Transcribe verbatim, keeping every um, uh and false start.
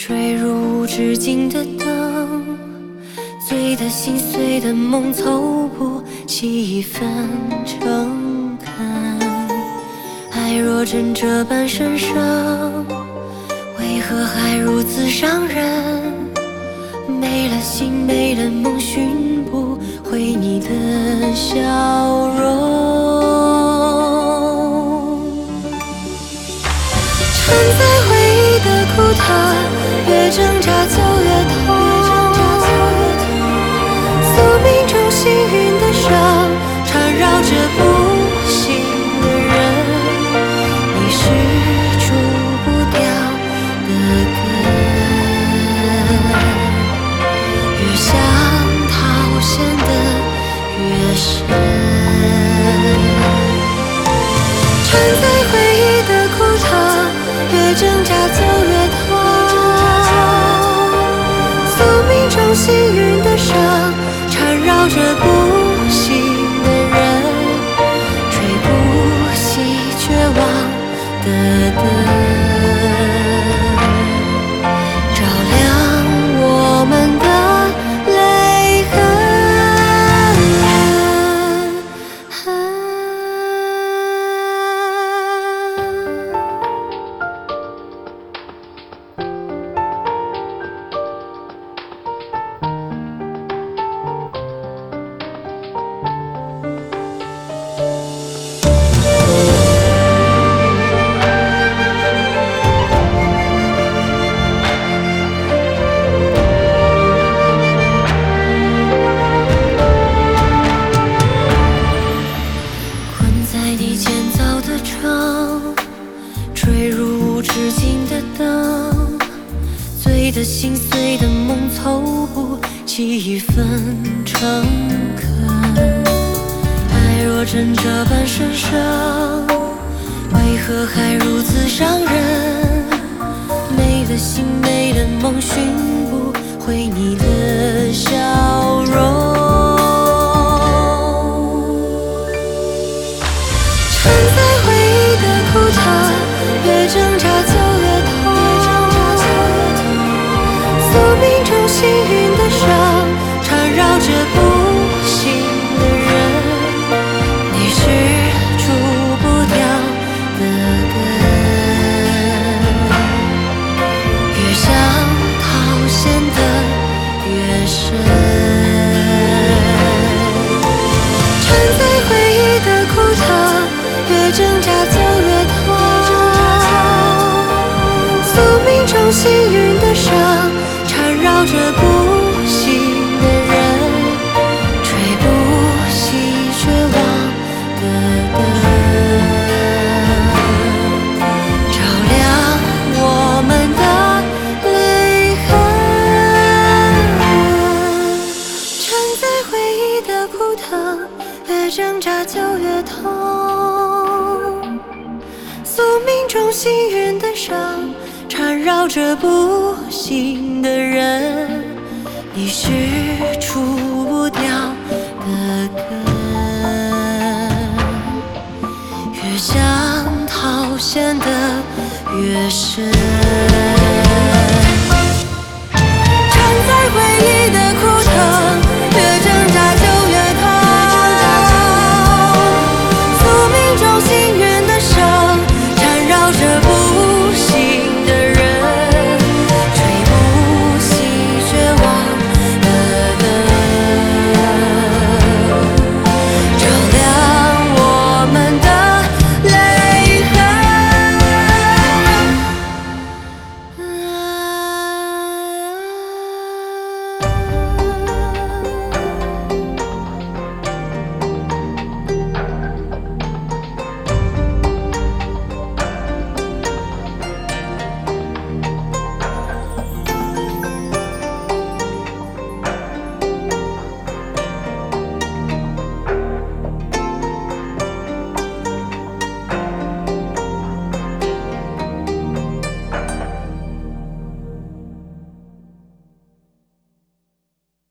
坠入无止境的灯，醉的心碎的梦凑不起一分诚恳。爱若真这般神圣，为何还如此伤人？没了心没了梦，寻不回你的笑容。缠在回忆的苦藤，越挣扎就越痛。宿命中幸运的伤，缠绕着不幸的人。你是除不掉的根，越想逃陷得越深。缠在回忆的苦藤，越挣扎就越痛。宿命中幸运的伤，缠绕着不幸的人，吹不熄绝望的灯。坠入无止境的灯，醉的心碎的梦凑不起一分诚恳。爱若真这般神圣，为何还如此伤人？没了心没了梦，寻不回你的笑容。缠在回忆的苦藤，越挣扎就越痛。宿命中幸运的伤，缠绕着不幸的人。你是除不掉的根，越想逃陷得越深。缠在回忆的苦藤，越挣扎就越痛。宿命中幸运的伤，缠绕着不幸的人，吹不熄绝望的灯，照亮我们的泪痕。缠在回忆的苦藤，越挣扎就越痛。宿命中幸运的伤，缠绕着不幸的人。你是除不掉的根，越想逃陷得越深。